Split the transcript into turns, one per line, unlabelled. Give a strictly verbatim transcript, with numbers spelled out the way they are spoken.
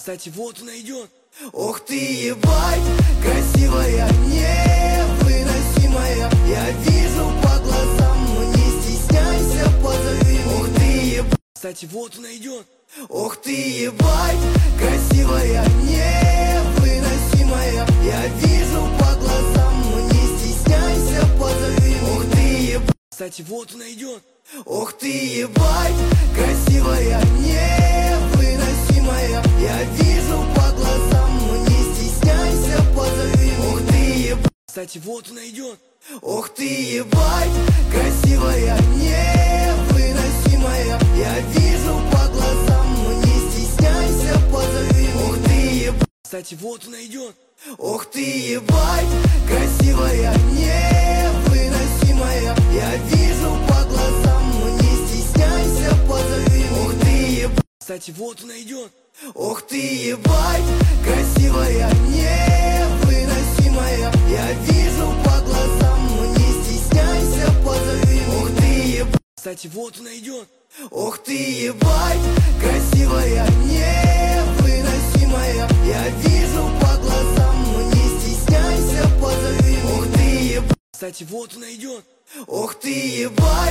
Кстати, вот он идет.
Ох ты, ебать, красивая, невыносимая. Я вижу по глазам, но не стесняйся, позови. Ох ты, ебать.
Кстати, вот он идет.
Ох ты, ебать, красивая, невыносимая. Я вижу по глазам, но не стесняйся, позови. Ох ты, ебать.
Кстати, вот он идет.
Ох ты, ебать, красивая, невыносимая. Я вижу по глазам, но не стесняйся, позови. Ох ты, ебать.
Кстати, вот он идет.
Ох ты, ебать, красивая, невыносимая. Я вижу по глазам, но не стесняйся, позови. Ох ты, ебать.
Кстати, вот он идет.
Ох ты, ебать, красивая, невыносимая. Я вижу по глазам, но не стесняйся, позови. Ох ты, ебать.
Кстати, вот он идет.
Ох ты, ебать, красивая, невыносимая. Я вижу по глазам, но не стесняйся, позови. Ох ты, ебать.
Кстати, вот он идет.
Ох ты, ебать, красивая, невыносимая. Я вижу по глазам, но не стесняйся, позови. Ох ты, ебать.
Кстати, вот он идет.
Ох ты, ебать.